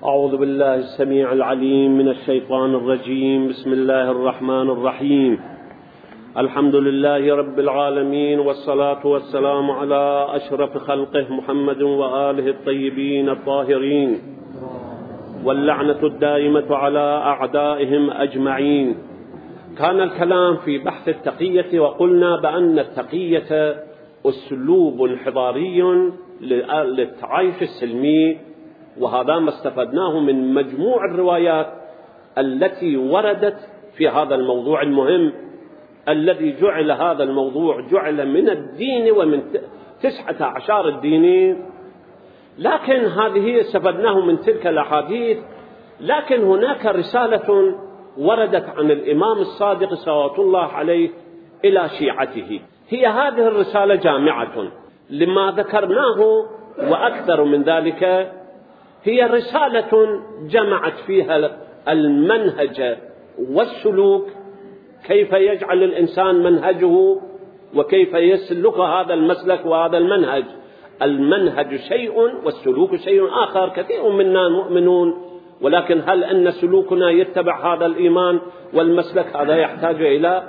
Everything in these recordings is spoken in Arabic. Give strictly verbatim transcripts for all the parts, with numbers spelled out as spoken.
أعوذ بالله السميع العليم من الشيطان الرجيم. بسم الله الرحمن الرحيم. الحمد لله رب العالمين، والصلاة والسلام على أشرف خلقه محمد وآله الطيبين الطاهرين، واللعنة الدائمة على أعدائهم أجمعين. كان الكلام في بحث التقية، وقلنا بأن التقية أسلوب حضاري للتعايش السلمي، وهذا ما استفدناه من مجموع الروايات التي وردت في هذا الموضوع المهم الذي جعل هذا الموضوع جعل من الدين ومن تسعة عشر الدين. لكن هذه استفدناه من تلك الأحاديث. لكن هناك رسالة وردت عن الإمام الصادق صلوات الله عليه إلى شيعته، هي هذه الرسالة جامعة لما ذكرناه وأكثر من ذلك. هي رسالة جمعت فيها المنهج والسلوك، كيف يجعل الإنسان منهجه وكيف يسلك هذا المسلك وهذا المنهج. المنهج شيء والسلوك شيء آخر. كثير منا مؤمنون، ولكن هل أن سلوكنا يتبع هذا الإيمان والمسلك؟ هذا يحتاج إلى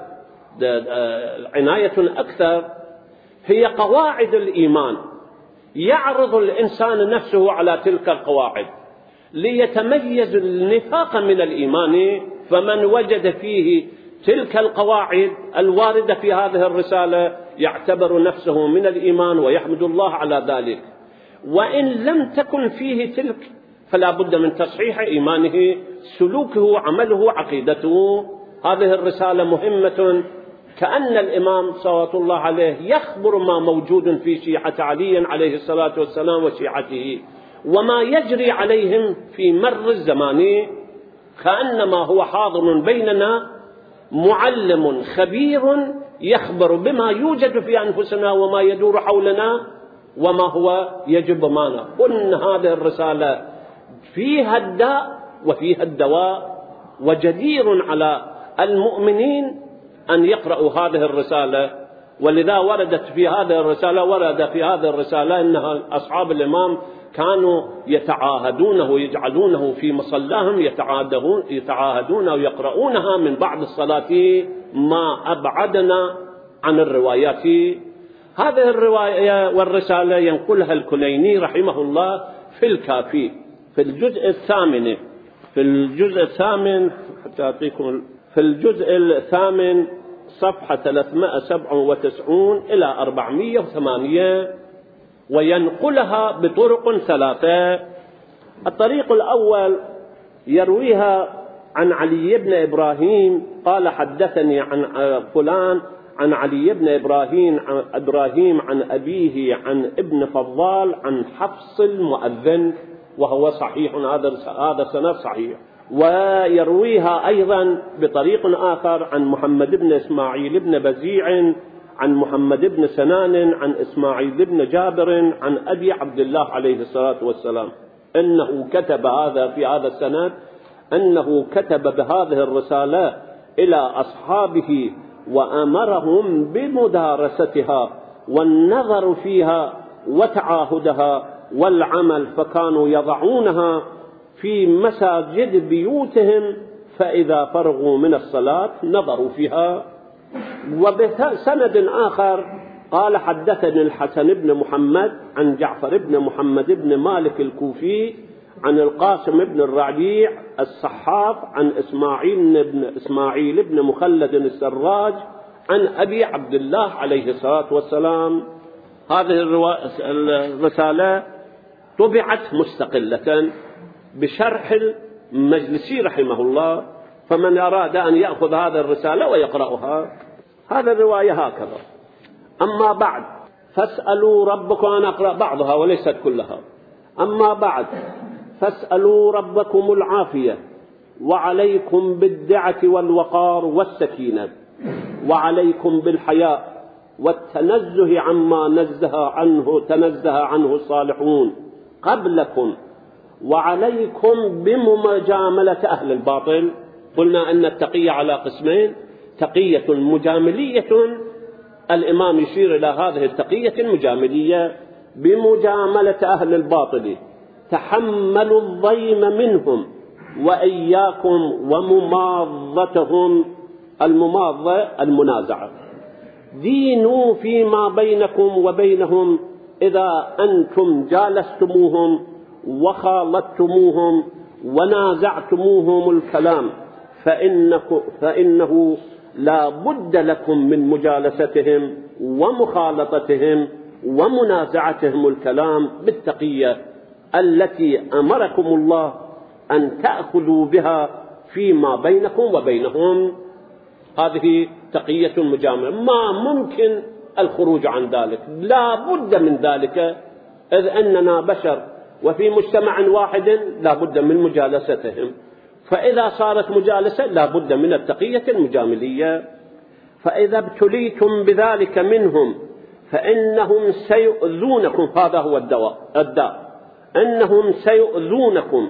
عناية أكثر. هي قواعد الإيمان، يعرض الإنسان نفسه على تلك القواعد ليتميز النفاق من الإيمان. فمن وجد فيه تلك القواعد الواردة في هذه الرسالة يعتبر نفسه من الإيمان ويحمد الله على ذلك. وإن لم تكن فيه تلك فلا بد من تصحيح إيمانه، سلوكه، عمله، عقيدته. هذه الرسالة مهمة، كأن الإمام صلوات الله عليه يخبر ما موجود في شيعة علي عليه الصلاة والسلام وشيعته وما يجري عليهم في مر الزمان، كأنما هو حاضر بيننا معلم خبير يخبر بما يوجد في أنفسنا وما يدور حولنا وما هو يجب معنا. قلنا هذه الرسالة فيها الداء وفيها الدواء، وجدير على المؤمنين أن يقرأوا هذه الرسالة. ولذا وردت في هذه الرسالة ورد في هذه الرسالة أنها أصحاب الإمام كانوا يتعاهدونه ويجعلونه في مصلاهم يتعاهدون يتعاهدون ويقرؤونها من بعد الصلاة، ما أبعدنا عن الروايات. هذه الرواية والرسالة ينقلها الكليني رحمه الله في الكافي في الجزء الثامن في الجزء الثامن حتى أعطيكم في الجزء الثامن صفحة ثلاثمائة وسبعة وتسعين إلى أربعمائة وثمانية، وينقلها بطرق ثلاثة. الطريق الأول يرويها عن علي بن إبراهيم قال حدثني عن فلان عن علي بن إبراهيم عن إبراهيم عن أبيه عن ابن فضال عن حفص المؤذن، وهو صحيح، هذا هذا سند صحيح. ويرويها أيضا بطريق آخر عن محمد بن إسماعيل بن بزيع عن محمد بن سنان عن إسماعيل بن جابر عن أبي عبد الله عليه الصلاة والسلام أنه كتب هذا في هذا السند أنه كتب بهذه الرسالة إلى أصحابه وأمرهم بمدارستها والنظر فيها وتعاهدها والعمل، فكانوا يضعونها في مساجد بيوتهم، فإذا فرغوا من الصلاة نظروا فيها. وبسند آخر قال حدثني الحسن بن محمد عن جعفر بن محمد بن مالك الكوفي عن القاسم بن الربيع الصحاف عن إسماعيل بن إسماعيل بن مخلد السراج عن أبي عبد الله عليه الصلاة والسلام. هذه الرسالة طبعت مستقلة بشرح المجلسي رحمه الله، فمن أراد أن يأخذ هذه الرسالة ويقرأها. هذا الرواية هكذا. أما بعد فاسألوا ربكم، أنا أقرأ بعضها وليست كلها. أما بعد فاسألوا ربكم العافية، وعليكم بالدعة والوقار والسكينة، وعليكم بالحياء والتنزه عما نزه عنه تنزه عنه الصالحون قبلكم، وعليكم بمجاملة أهل الباطل. قلنا أن التقية على قسمين: تقية مجاملية، الإمام يشير إلى هذه التقية المجاملية، بمجاملة أهل الباطل. تحملوا الضيم منهم وإياكم ومماضتهم. المماضة المنازعة. دينوا فيما بينكم وبينهم إذا أنتم جالستموهم وخالطتموهم ونازعتموهم الكلام، فإنه, فإنه لا بد لكم من مجالستهم ومخالطتهم ومنازعتهم الكلام بالتقية التي أمركم الله أن تأخذوا بها فيما بينكم وبينهم. هذه تقية المجاملة، ما ممكن الخروج عن ذلك، لا بد من ذلك، إذ أننا بشر وفي مجتمع واحد لا بد من مجالستهم، فإذا صارت مجالسة لا بد من التقية المجاملية. فإذا ابتليتم بذلك منهم فإنهم سيؤذونكم، هذا هو الدواء الداء، أنهم سيؤذونكم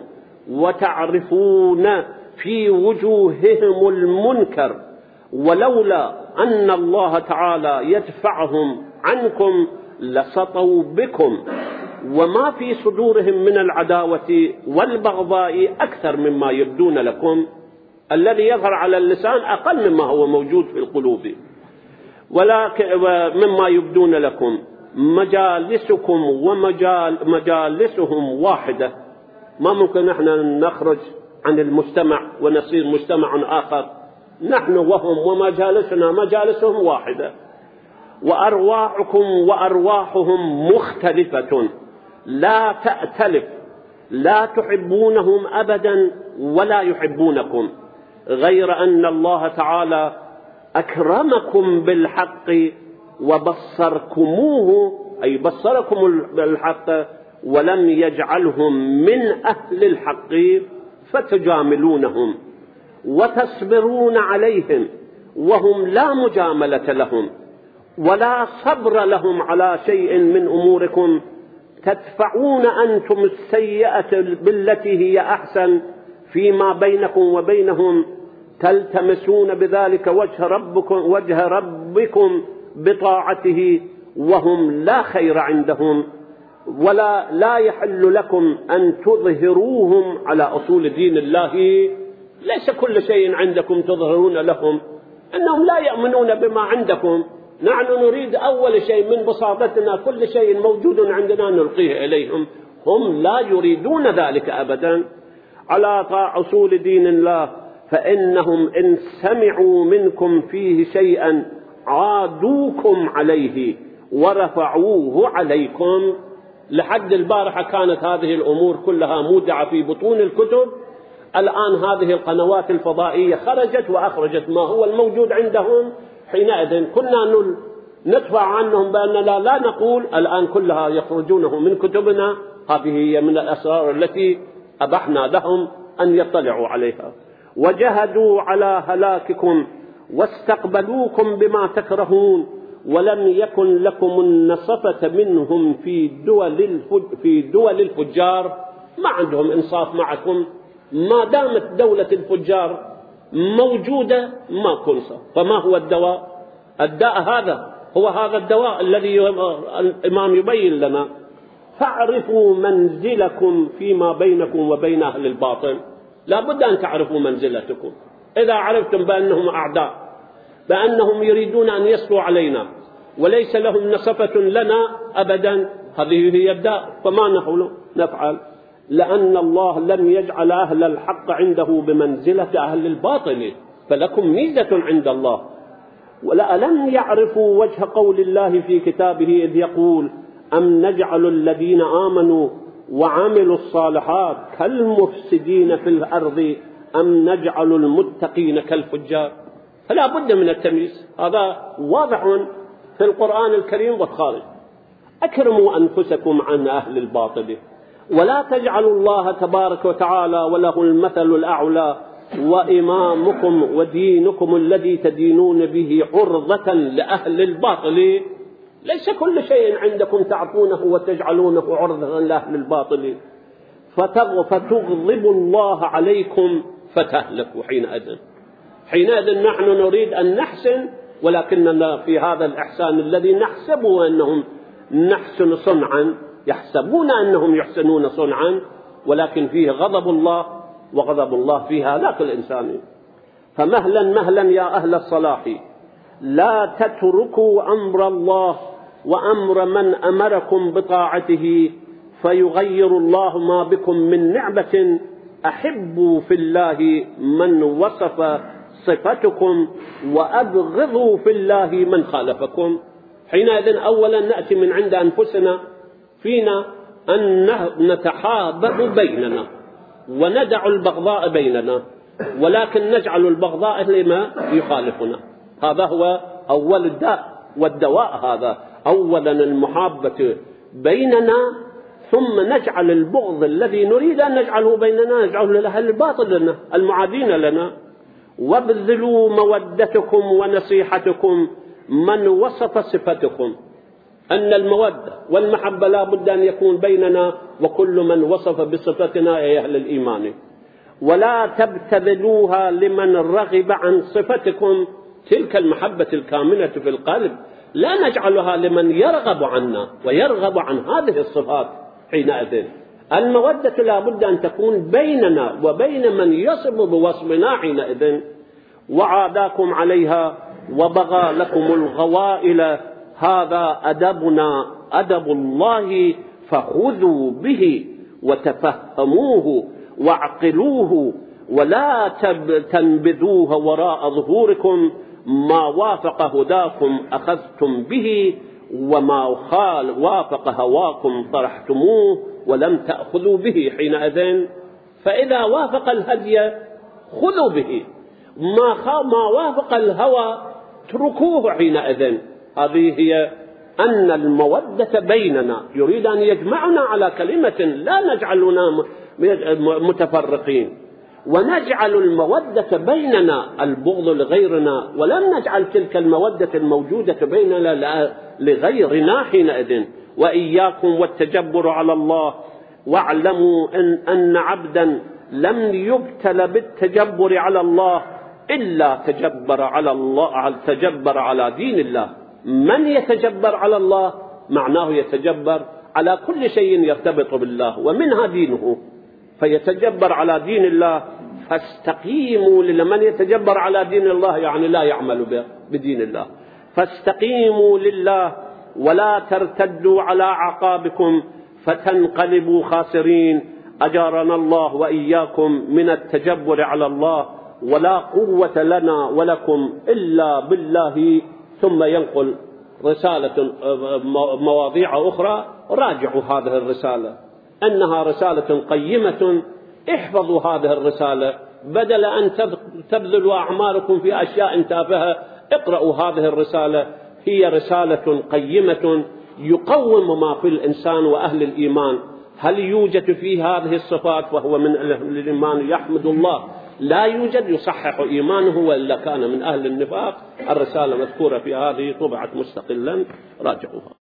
وتعرفون في وجوههم المنكر، ولولا أن الله تعالى يدفعهم عنكم لسطوا بكم، وما في صدورهم من العداوة والبغضاء أكثر مما يبدون لكم. الذي يظهر على اللسان أقل مما هو موجود في القلوب، ولكن مما يبدون لكم. مجالسكم ومجالسهم واحدة، ما ممكن نحن نخرج عن المجتمع ونصير مجتمع آخر، نحن وهم ومجالسنا مجالسهم واحدة، وأرواحكم وأرواحهم مختلفة لا تأتلف، لا تحبونهم أبدا ولا يحبونكم، غير أن الله تعالى أكرمكم بالحق وبصركموه، أي بصركم بالحق ولم يجعلهم من أهل الحق فتجاملونهم وتصبرون عليهم وهم لا مجاملة لهم ولا صبر لهم على شيء من أموركم، تدفعون أنتم السيئة بالتي هي أحسن فيما بينكم وبينهم، تلتمسون بذلك وجه ربكم, وجه ربكم بطاعته وهم لا خير عندهم، ولا لا يحل لكم أن تظهروهم على أصول دين الله. ليس كل شيء عندكم تظهرون لهم، أنهم لا يؤمنون بما عندكم. نحن نريد أول شيء من بساطتنا كل شيء موجود عندنا نلقيه إليهم، هم لا يريدون ذلك أبدا على أصول دين الله. فإنهم إن سمعوا منكم فيه شيئا عادوكم عليه ورفعوه عليكم. لحد البارحة كانت هذه الأمور كلها مودعة في بطون الكتب، الآن هذه القنوات الفضائية خرجت وأخرجت ما هو الموجود عندهم. حينئذ كنا ندفع عنهم بأننا لا نقول، الآن كلها يخرجونه من كتبنا. هذه هي من الأسرار التي أبحنا لهم أن يطلعوا عليها. وجهدوا على هلاككم واستقبلوكم بما تكرهون، ولم يكن لكم النصفة منهم في دول في دول الفجار. ما عندهم إنصاف معكم، ما دامت دولة الفجار موجودة ما كنصف. فما هو الدواء؟ الداء هذا هو هذا الدواء الذي الإمام يبين لنا. فاعرفوا منزلكم فيما بينكم وبين أهل الباطل، لا بد أن تعرفوا منزلتكم. إذا عرفتم بأنهم أعداء، بأنهم يريدون أن يصلوا علينا وليس لهم نصفة لنا أبدا، هذه هي الداء. فما نحن نفعل؟ لأن الله لم يجعل أهل الحق عنده بمنزلة أهل الباطل، فلكم ميزة عند الله. ولم يعرفوا وجه قول الله في كتابه إذ يقول أم نجعل الذين آمنوا وعملوا الصالحات كالمفسدين في الأرض أم نجعل المتقين كالفجار. فلا بد من التمييز، هذا واضح في القرآن الكريم والخارج. أكرموا أنفسكم عن أهل الباطل ولا تجعلوا الله تبارك وتعالى وله المثل الأعلى وإمامكم ودينكم الذي تدينون به عرضة لأهل الباطل. ليس كل شيء عندكم تعطونه وتجعلونه عرضة لأهل الباطل، فتغضب الله عليكم فتهلكوا. حينئذ حينئذ نحن نريد أن نحسن، ولكننا في هذا الإحسان الذي نحسبه أنهم نحسن صنعا يحسبون أنهم يحسنون صنعا، ولكن فيه غضب الله، وغضب الله فيه هلاك الإنسان. فمهلا مهلا يا أهل الصلاح، لا تتركوا أمر الله وأمر من أمركم بطاعته فيغير الله ما بكم من نعمة. أحبوا في الله من وصف صفتكم وأبغضوا في الله من خالفكم. حينئذ أولا نأتي من عند أنفسنا، فينا أن نتحابب بيننا وندع البغضاء بيننا، ولكن نجعل البغضاء لما يخالفنا. هذا هو أول الداء والدواء. هذا أولا المحابة بيننا، ثم نجعل البغض الذي نريد أن نجعله بيننا نجعله لأهل الباطل لنا المعادين لنا. وابذلوا مودتكم ونصيحتكم من وصف صفتكم. أن المودة والمحبة لا بد أن يكون بيننا وكل من وصف بصفتنا يا أهل الإيمان. ولا تبتذلوها لمن رغب عن صفتكم. تلك المحبة الكامنة في القلب لا نجعلها لمن يرغب عنا ويرغب عن هذه الصفات. حينئذ المودة لا بد أن تكون بيننا وبين من يصف بوصفنا حينئذ. وعاداكم عليها وبغى لكم الغوائل، هذا أدبنا أدب الله، فخذوا به وتفهموه واعقلوه، ولا تنبذوه وراء ظهوركم. ما وافق هداكم أخذتم به، وما خال وافق هواكم طرحتموه ولم تأخذوا به. حينئذ فإذا وافق الهدي خذوا به، ما ما وافق الهوى اتركوه. حينئذ هذه هي أن المودة بيننا يريد أن يجمعنا على كلمة، لا نجعلنا متفرقين، ونجعل المودة بيننا البغض لغيرنا، ولم نجعل تلك المودة الموجودة بيننا لغيرنا. حينئذ وإياكم والتجبر على الله، واعلموا أن, أن عبدا لم يبتل بالتجبر على الله إلا تجبر على الله تجبر على دين الله. من يتجبر على الله معناه يتجبر على كل شيء يرتبط بالله ومنها دينه، فيتجبر على دين الله. فاستقيموا لمن يتجبر على دين الله يعني لا يعمل بدين الله. فاستقيموا لله ولا ترتدوا على أعقابكم فتنقلبوا خاسرين. أجارنا الله وإياكم من التجبر على الله، ولا قوة لنا ولكم إلا بالله. ثم ينقل رسالة مواضيع أخرى، راجعوا هذه الرسالة، أنها رسالة قيمة. احفظوا هذه الرسالة بدل أن تبذلوا أعمالكم في أشياء تافهة. اقرأوا هذه الرسالة، هي رسالة قيمة يقوم ما في الإنسان وأهل الإيمان. هل يوجد في هذه الصفات وهو من أهل الإيمان يحمد الله؟ لا يوجد يصحح إيمانه وإلا كان من أهل النفاق. الرسالة مذكورة في هذه طبعت مستقلا، راجعوها.